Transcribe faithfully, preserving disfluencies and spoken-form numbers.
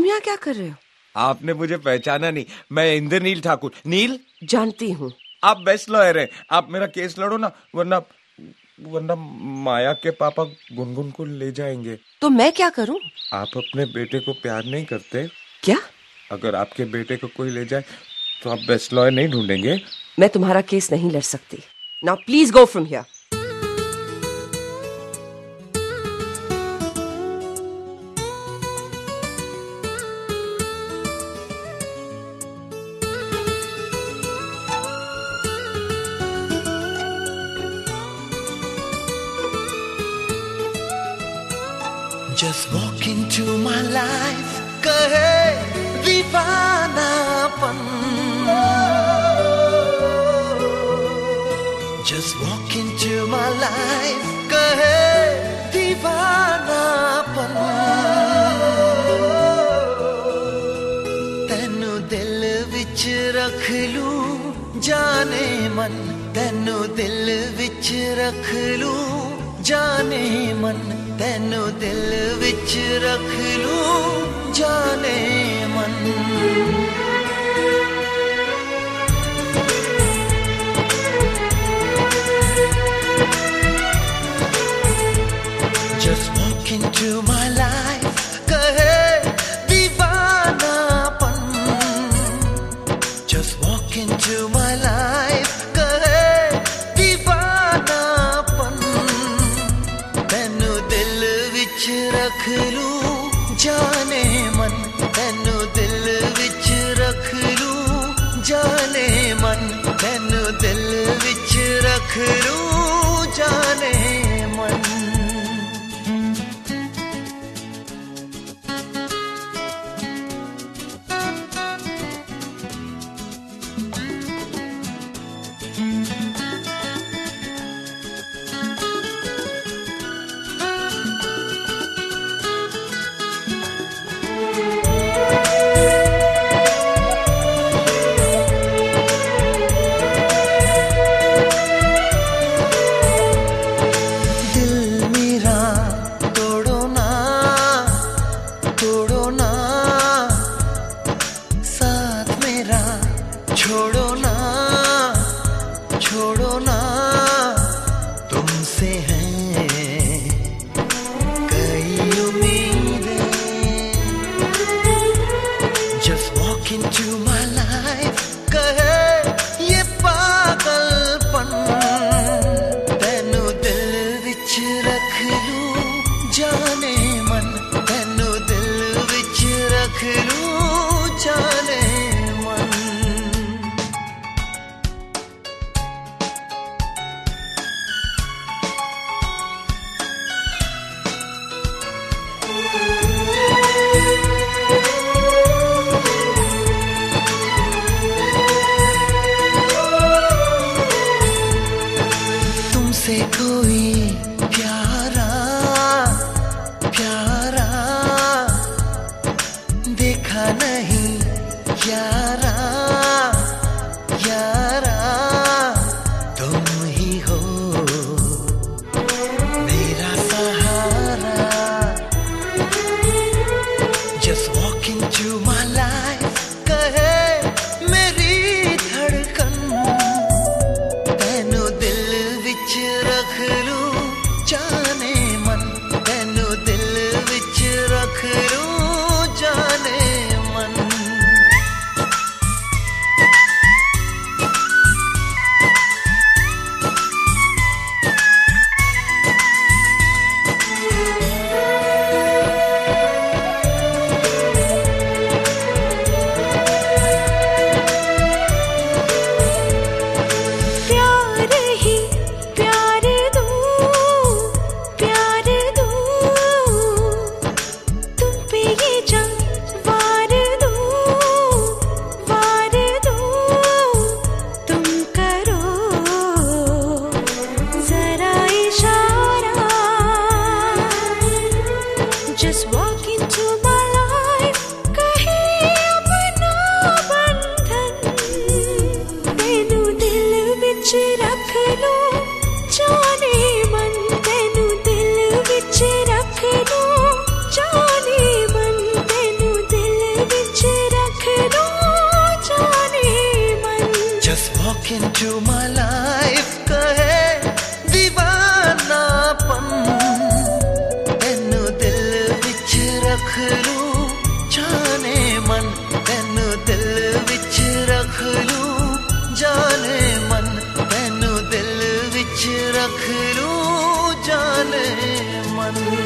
तुम यहाँ क्या कर रहे हो? आपने मुझे पहचाना नहीं, मैं इंद्रनील ठाकुर। नील जानती हूँ। आप बेस्ट लॉयर हैं, आप मेरा केस लड़ो ना, वरना वरना माया के पापा गुनगुन को ले जाएंगे। तो मैं क्या करूँ? आप अपने बेटे को प्यार नहीं करते क्या? अगर आपके बेटे को कोई ले जाए तो आप बेस्ट लॉयर नहीं ढूंढेंगे? मैं तुम्हारा केस नहीं लड़ सकती। Now please go from here. Just walk into my life, कहे दीवानापन। Just walk into my life, कहे दीवानापन। तैनू दिल विच रख लूं जाने मन, तैनू दिल विच रख लूं जाने मन, तैनू दिल विच रख लूं जाने मन। Just walk into my life, कहे दीवानापन। Just walk into my life, कहे दीवानापन। तैनू दिल विच रख लूं जाने मन, तैनू दिल विच रख लूं जाने मन, तैनू दिल विच रख लूं जाने मन। छोड़ो ना, छोड़ो ना, तुमसे हैं कई उम्मीदें। Just walk into my life, कहे ये पागलपन। तैनू दिल विच रख लूं जाने मन, तैनू दिल विच रख लूं जाने मन। तुमसे कोई प्यारा प्यारा देखा नहीं यारा यारा, तुम ही हो मेरा सहारा। Just walk into my life, कहे मेरी धड़कन। तैनू दिल विच रख लूं जाने मन, तैनू दिल विच रख लूं जाने मन। Just walk into my life, कहे अपना बंधन। तैनू दिल विच रख लूं जाने मन, तैनू दिल विच रख लूं जाने मन, तैनू दिल मन